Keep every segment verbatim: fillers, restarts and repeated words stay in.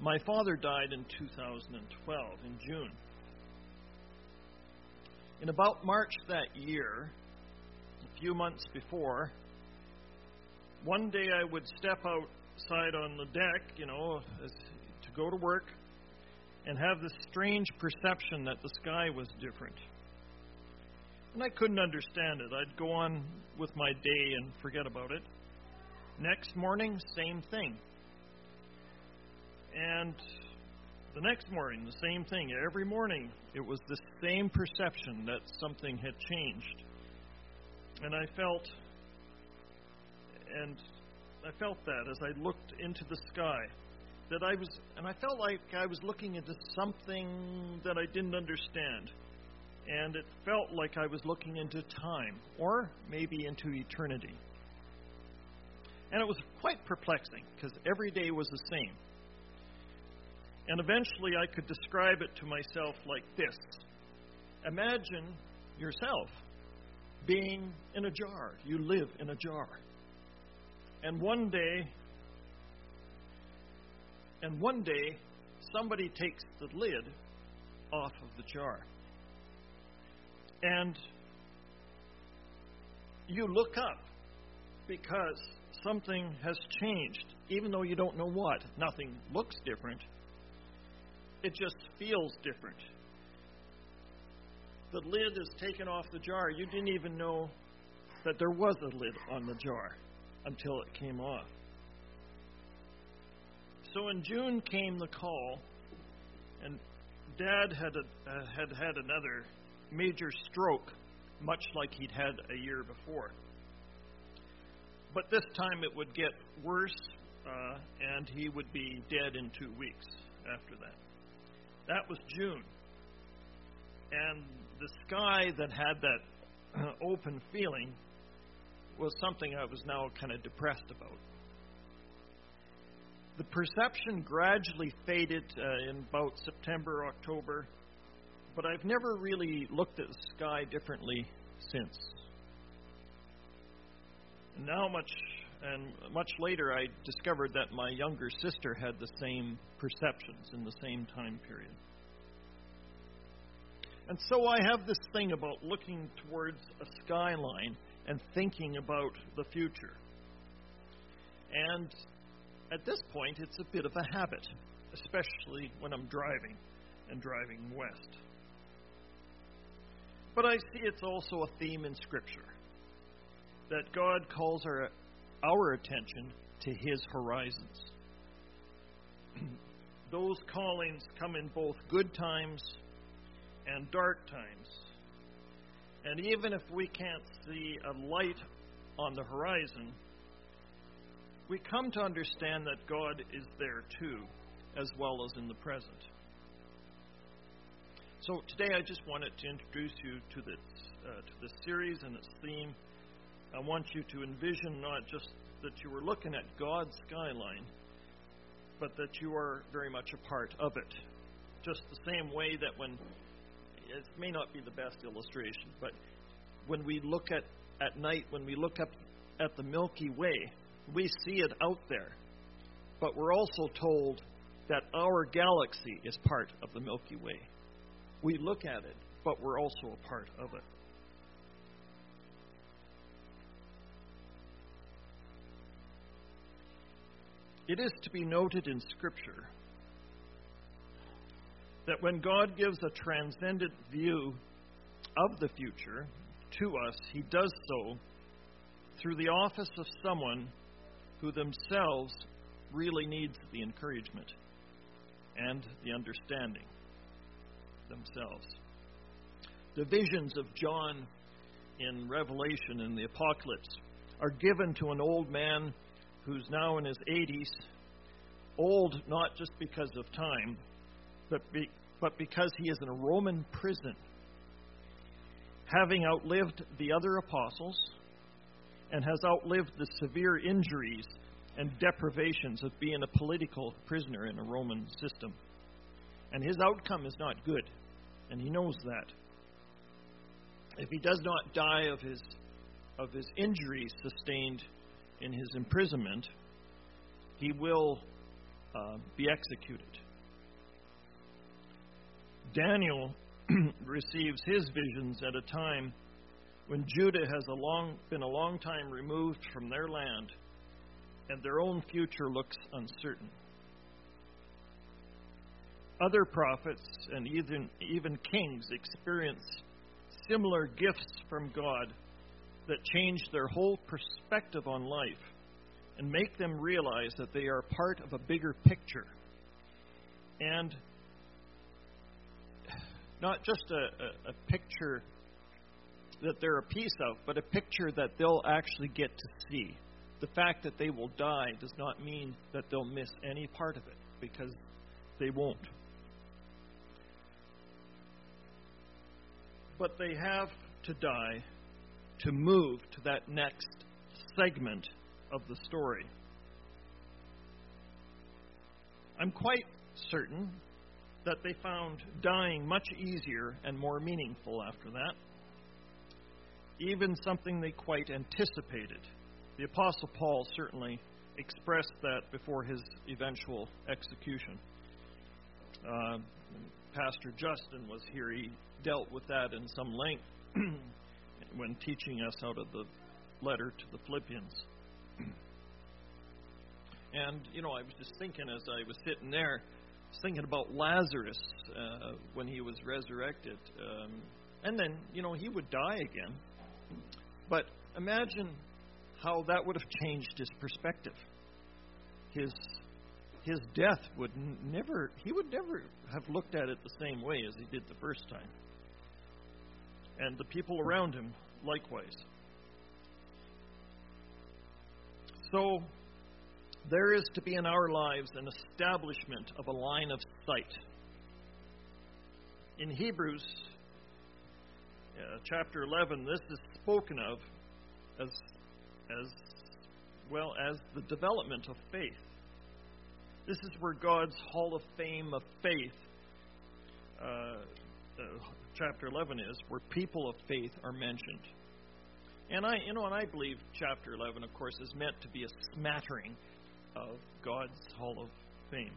My father died in two thousand twelve, in June. In about March that year, a few months before, one day I would step outside on the deck, you know, as, to go to work, and have this strange perception that the sky was different. And I couldn't understand it. I'd go on with my day and forget about it. Next morning, same thing. And the next morning, the same thing. Every morning, it was the same perception that something had changed. And I felt, and I felt that as I looked into the sky, that I was, and I felt like I was looking into something that I didn't understand. And it felt like I was looking into time, or maybe into eternity. And it was quite perplexing, because every day was the same. And eventually I could describe it to myself like this. Imagine yourself being in a jar. You live in a jar. And one day, and one day, somebody takes the lid off of the jar. And you look up because something has changed, even though you don't know what. Nothing looks different. It just feels different. The lid is taken off the jar. You didn't even know that there was a lid on the jar until it came off. So in June came the call, and Dad had a, uh, had had another major stroke, much like he'd had a year before. But this time it would get worse, uh, and he would be dead in two weeks after that. That was June. And the sky that had that uh, open feeling was something I was now kind of depressed about. The perception gradually faded uh, in about September, October, but I've never really looked at the sky differently since. And now much and much later I discovered that my younger sister had the same perceptions in the same time period. And so I have this thing about looking towards a skyline and thinking about the future. And at this point, it's a bit of a habit, especially when I'm driving and driving west. But I see it's also a theme in Scripture, that God calls our, our attention to His horizons. Those callings come in both good times and dark times. And even if we can't see a light on the horizon, we come to understand that God is there too, as well as in the present. So today I just wanted to introduce you to this, uh, to this series and its theme. I want you to envision not just that you are looking at God's skyline, but that you are very much a part of it. Just the same way that when, it may not be the best illustration, but when we look at, at night, when we look up at the Milky Way, we see it out there. But we're also told that our galaxy is part of the Milky Way. We look at it, but we're also a part of it. It is to be noted in Scripture that when God gives a transcendent view of the future to us, He does so through the office of someone who themselves really needs the encouragement and the understanding themselves. The visions of John in Revelation and the Apocalypse are given to an old man who's now in his eighties, old not just because of time, but, be, but because he is in a Roman prison, having outlived the other apostles and has outlived the severe injuries and deprivations of being a political prisoner in a Roman system. And his outcome is not good, and he knows that. If he does not die of his of his injuries sustained in his imprisonment, he will uh, be executed. Daniel receives his visions at a time when Judah has a long, been a long time removed from their land, and their own future looks uncertain. Other prophets and even, even kings experience similar gifts from God that change their whole perspective on life and make them realize that they are part of a bigger picture. And not just a, a, a picture that they're a piece of, but a picture that they'll actually get to see. The fact that they will die does not mean that they'll miss any part of it, because they won't. But they have to die to move to that next segment of the story. I'm quite certain that they found dying much easier and more meaningful after that. Even something they quite anticipated. The Apostle Paul certainly expressed that before his eventual execution. Uh, Pastor Justin was here. He dealt with that in some length when teaching us out of the letter to the Philippians. And, you know, I was just thinking as I was sitting there, I was thinking about Lazarus uh, when he was resurrected. Um, and then, you know, he would die again. But imagine how that would have changed his perspective. His his death would never, he would never have looked at it the same way as he did the first time. And the people around him likewise. So, there is to be in our lives an establishment of a line of sight. In Hebrews uh, chapter eleven, this is spoken of as, as well as the development of faith. This is where God's Hall of Fame of faith, uh, uh, chapter eleven is, where people of faith are mentioned. And I, you know, and I believe chapter eleven, of course, is meant to be a smattering of God's Hall of Fame.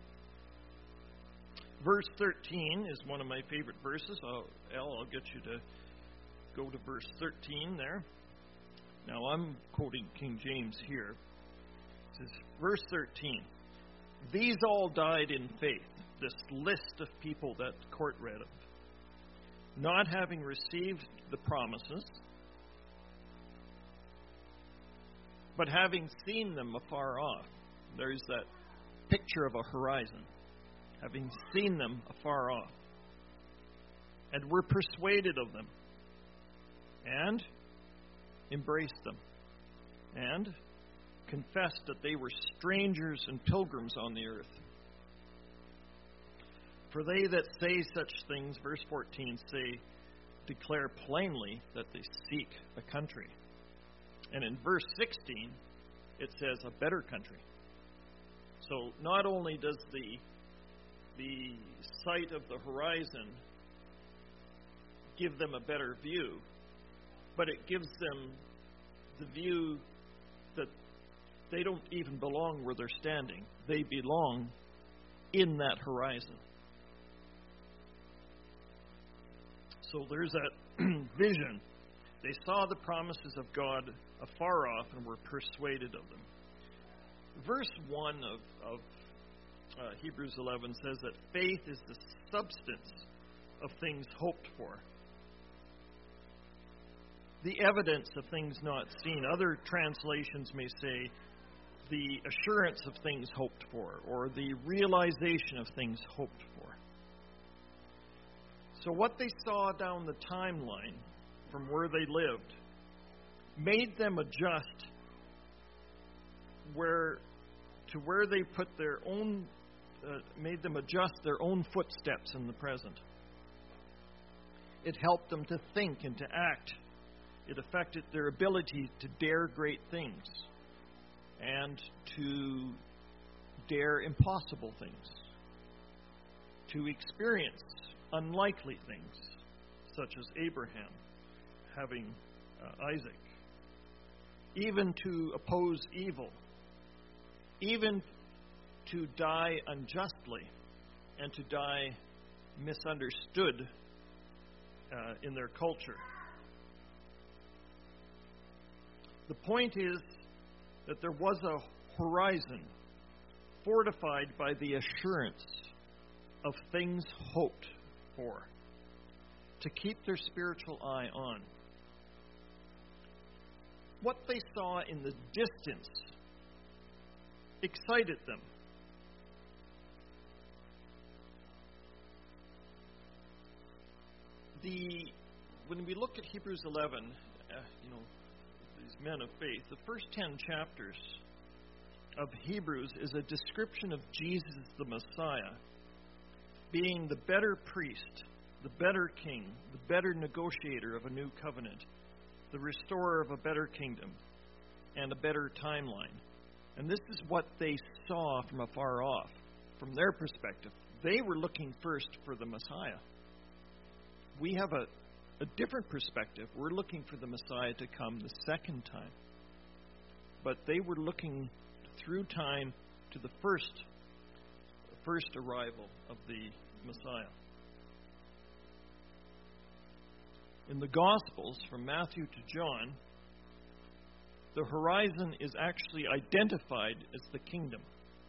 Verse thirteen is one of my favorite verses. I'll, Elle, I'll get you to go to verse thirteen there. Now, I'm quoting King James here. It says, verse thirteen, these all died in faith, this list of people that the court read of, not having received the promises, but having seen them afar off. There's that picture of a horizon. Having seen them afar off. And were persuaded of them. And embraced them. And confessed that they were strangers and pilgrims on the earth. For they that say such things, verse fourteen, say, declare plainly that they seek a country. And in verse sixteen, it says a better country. So not only does the the sight of the horizon give them a better view, but it gives them the view that they don't even belong where they're standing. They belong in that horizon. So there's that vision. They saw the promises of God afar off and were persuaded of them. Verse one of, of uh, Hebrews eleven says that faith is the substance of things hoped for. The evidence of things not seen. Other translations may say the assurance of things hoped for, or the realization of things hoped for. So what they saw down the timeline from where they lived made them adjust where to where they put their own, uh, made them adjust their own footsteps in the present. It helped them to think and to act. It affected their ability to dare great things and to dare impossible things, to experience unlikely things, such as Abraham having uh, Isaac, even to oppose evil, even to die unjustly and to die misunderstood uh, in their culture. The point is that there was a horizon fortified by the assurance of things hoped for, to keep their spiritual eye on. What they saw in the distance excited them. The when we look at Hebrews eleven, uh, you know, these men of faith, the first ten chapters of Hebrews is a description of Jesus the Messiah being the better priest, the better king, the better negotiator of a new covenant, the restorer of a better kingdom, and a better timeline. And this is what they saw from afar off, from their perspective. They were looking first for the Messiah. We have a, a different perspective. We're looking for the Messiah to come the second time. But they were looking through time to the first, first arrival of the Messiah. In the Gospels, from Matthew to John, the horizon is actually identified as the kingdom.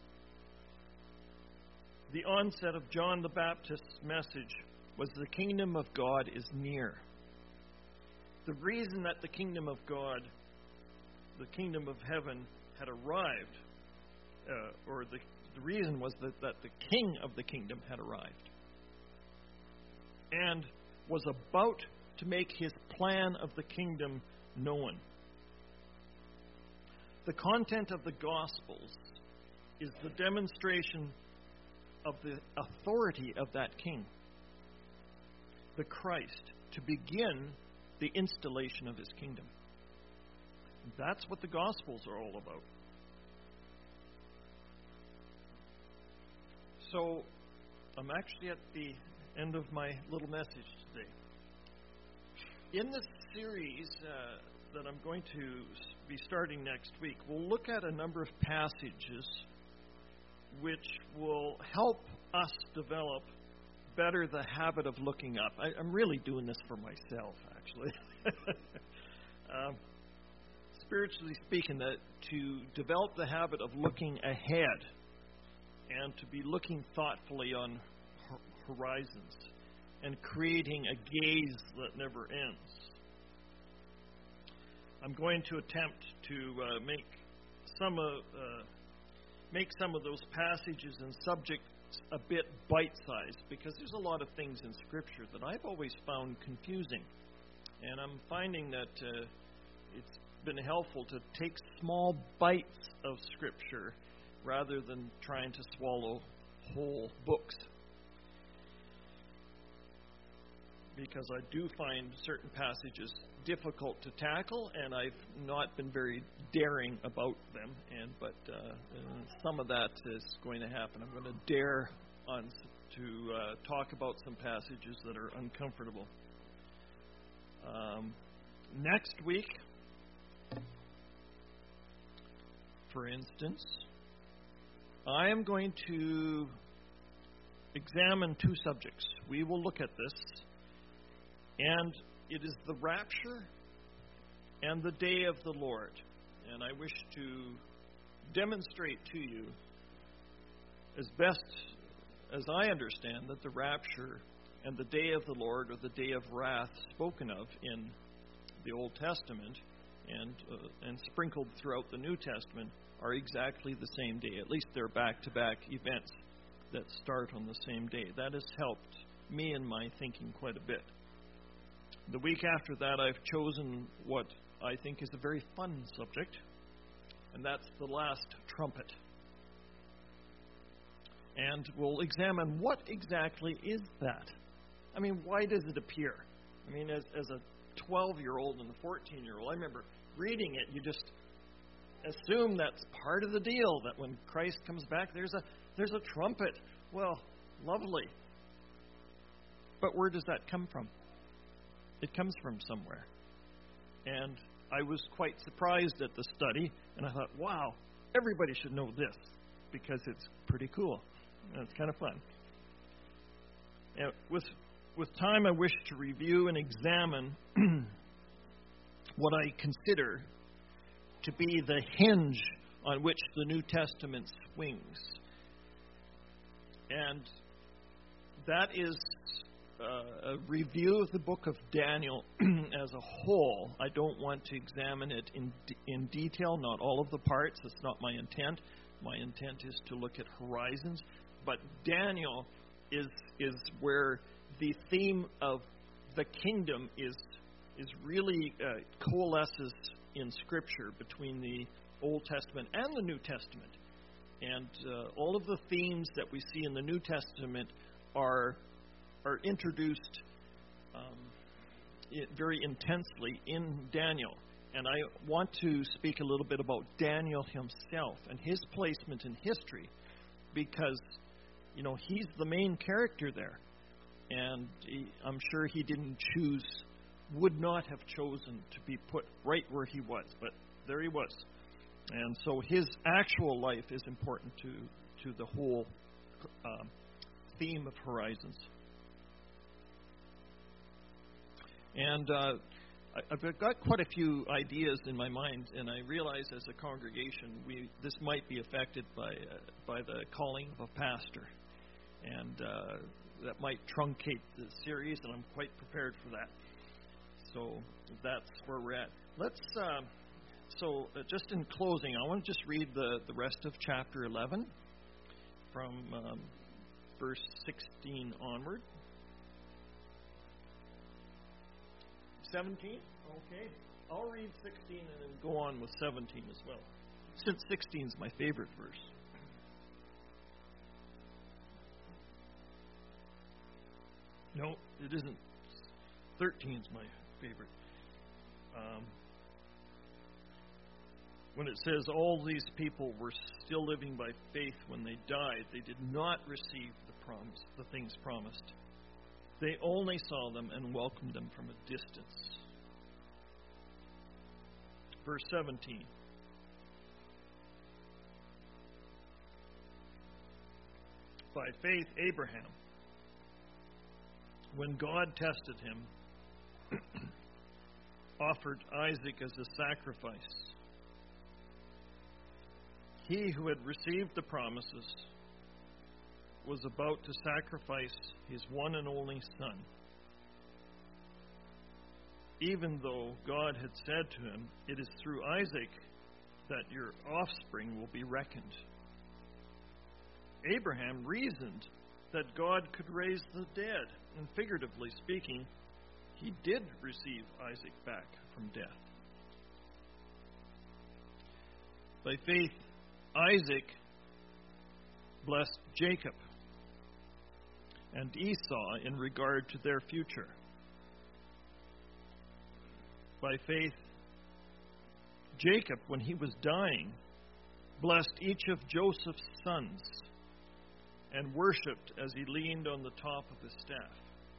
The onset of John the Baptist's message was the kingdom of God is near. The reason that the kingdom of God, the kingdom of heaven, had arrived, uh, or the, the reason was that, that the king of the kingdom had arrived and was about to make his plan of the kingdom known. The content of the Gospels is the demonstration of the authority of that king, the Christ, to begin the installation of his kingdom. That's what the Gospels are all about. So, I'm actually at the end of my little message today. In this series uh, that I'm going to be starting next week, we'll look at a number of passages which will help us develop better the habit of looking up. I, I'm really doing this for myself, actually. um, spiritually speaking, that to develop the habit of looking ahead and to be looking thoughtfully on horizons and creating a gaze that never ends. I'm going to attempt to uh, make some of uh, make some of those passages and subjects a bit bite-sized, because there's a lot of things in Scripture that I've always found confusing, and I'm finding that uh, it's been helpful to take small bites of Scripture rather than trying to swallow whole books. Because I do find certain passages difficult to tackle, and I've not been very daring about them. And but uh, uh, some of that is going to happen. I'm going to dare on to uh, talk about some passages that are uncomfortable. Um, next week, for instance, I am going to examine two subjects. We will look at this. And it is the rapture and the day of the Lord. And I wish to demonstrate to you, as best as I understand, that the rapture and the day of the Lord, or the day of wrath spoken of in the Old Testament and uh, and sprinkled throughout the New Testament, are exactly the same day. At least they're back-to-back events that start on the same day. That has helped me in my thinking quite a bit. The week after that, I've chosen what I think is a very fun subject, and that's the last trumpet. And we'll examine what exactly is that. I mean, why does it appear? I mean, as, as a twelve-year-old and a fourteen-year-old, I remember reading it, you just assume that's part of the deal, that when Christ comes back, there's a there's a trumpet. Well, lovely. But where does that come from? It comes from somewhere. And I was quite surprised at the study, and I thought, wow, everybody should know this. because it's pretty cool. And it's kind of fun. And with with time, I wish to review and examine what I consider to be the hinge on which the New Testament swings. And that is uh, a review of the book of Daniel as a whole. I don't want to examine it in in detail, not all of the parts. That's not my intent. My intent is to look at horizons. But Daniel is is where the theme of the kingdom is is really uh, coalesces in Scripture between the Old Testament and the New Testament. And uh, all of the themes that we see in the New Testament are are introduced um, very intensely in Daniel. And I want to speak a little bit about Daniel himself and his placement in history, because, you know, he's the main character there. And he, I'm sure he didn't choose, would not have chosen to be put right where he was, but there he was. And so his actual life is important to, to the whole um, theme of Horizons. And uh, I've got quite a few ideas in my mind, and I realize as a congregation we this might be affected by uh, by the calling of a pastor, and uh, that might truncate the series, and I'm quite prepared for that. So that's where we're at. Let's. Uh, so uh, just in closing, I want to just read the the rest of chapter eleven from um, verse sixteen onward. seventeen? Okay. I'll read sixteen and then go on with seventeen as well, since sixteen is my favorite verse. No, it isn't. thirteen is my favorite. Um, when it says all these people were still living by faith when they died, they did not receive the promise, the things promised. They only saw them and welcomed them from a distance. Verse seventeen. By faith, Abraham, when God tested him, offered Isaac as a sacrifice. He who had received the promises was about to sacrifice his one and only son, even though God had said to him, "It is through Isaac that your offspring will be reckoned." Abraham reasoned that God could raise the dead, and figuratively speaking, he did receive Isaac back from death. By faith, Isaac blessed Jacob and Esau in regard to their future. By faith, Jacob, when he was dying, blessed each of Joseph's sons and worshipped as he leaned on the top of his staff.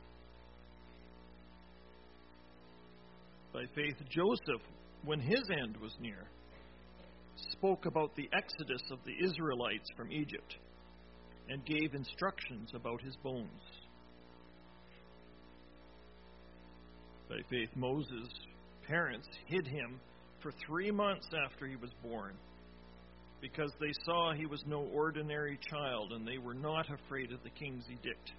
By faith, Joseph, when his end was near, spoke about the exodus of the Israelites from Egypt and gave instructions about his bones. By faith, Moses' parents hid him for three months after he was born, because they saw he was no ordinary child, and they were not afraid of the king's edict.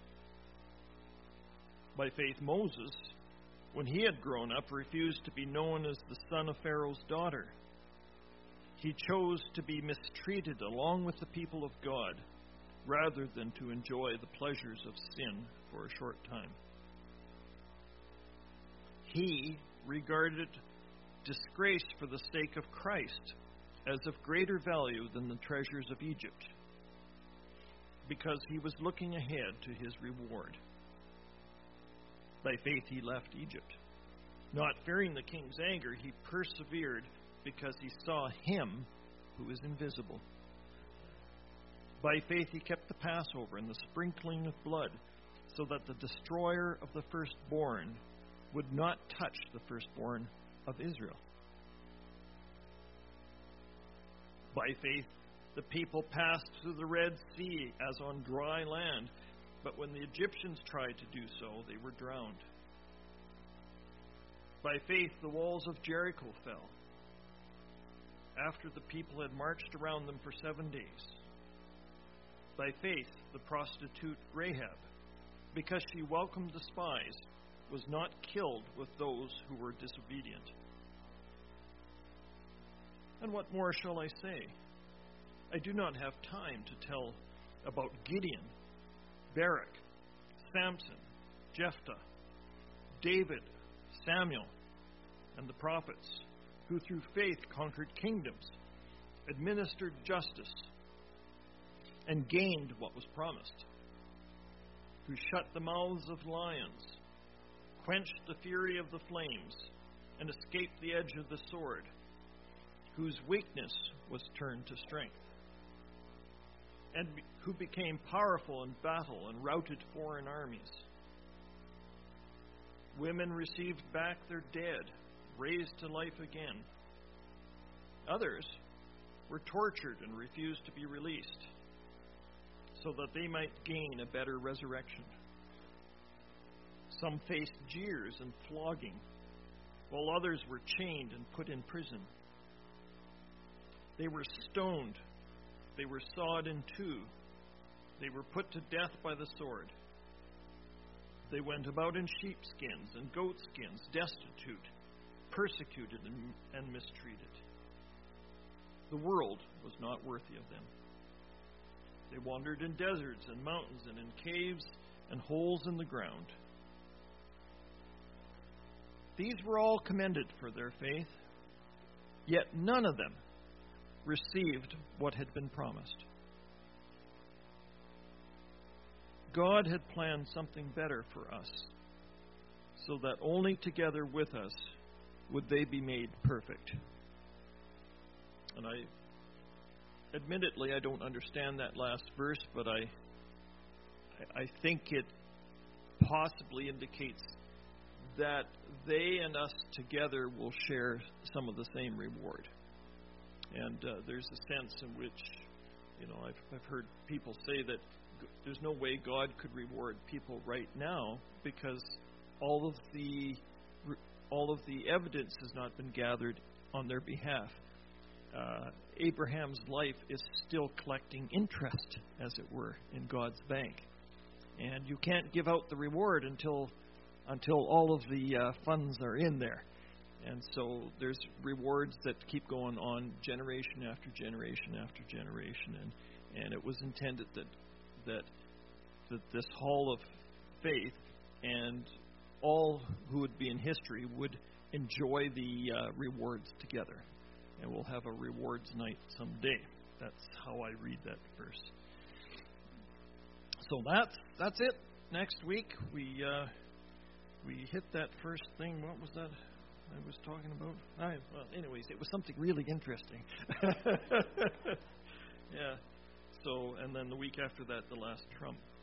By faith, Moses, when he had grown up, refused to be known as the son of Pharaoh's daughter. He chose to be mistreated along with the people of God, rather than to enjoy the pleasures of sin for a short time. He regarded disgrace for the sake of Christ as of greater value than the treasures of Egypt, because he was looking ahead to his reward. By faith he left Egypt. Not fearing the king's anger, he persevered because he saw him who is invisible. By faith he kept the Passover and the sprinkling of blood, so that the destroyer of the firstborn would not touch the firstborn of Israel. By faith The people passed through the Red Sea as on dry land, but when the Egyptians tried to do so, they were drowned. By faith, the walls of Jericho fell, after the people had marched around them for seven days. By faith, the prostitute Rahab, because she welcomed the spies, was not killed with those who were disobedient. And what more shall I say? I do not have time to tell about Gideon, Barak, Samson, Jephthah, David, Samuel, and the prophets, who through faith conquered kingdoms, administered justice, and gained what was promised, who shut the mouths of lions, quenched the fury of the flames, and escaped the edge of the sword, whose weakness was turned to strength, and who became powerful in battle and routed foreign armies. Women received back their dead, raised to life again. Others were tortured and refused to be released, so that they might gain a better resurrection. Some faced jeers and flogging, while others were chained and put in prison. They were stoned. They were sawed in two. They were put to death by the sword. They went about in sheepskins and goatskins, destitute, persecuted, and, and mistreated. The world was not worthy of them. They wandered in deserts and mountains and in caves and holes in the ground. These were all commended for their faith, yet none of them received what had been promised. God had planned something better for us, so that only together with us would they be made perfect. And I, admittedly, I don't understand that last verse, but I, I think it possibly indicates that they and us together will share some of the same reward. And uh, there's a sense in which, you know, I've, I've heard people say that g- there's no way God could reward people right now because all of the re- all of the evidence has not been gathered on their behalf. Uh, Abraham's life is still collecting interest, as it were, in God's bank, and you can't give out the reward until until all of the uh, funds are in there. And so there's rewards that keep going on generation after generation after generation. And, and it was intended that, that that this hall of faith and all who would be in history would enjoy the uh, rewards together. And we'll have a rewards night someday. That's how I read that verse. So that's that's it. Next week we uh, we hit that first thing. What was that I was talking about? I, well, anyways, it was something really interesting. Yeah. So, and then the week after that, the last trump.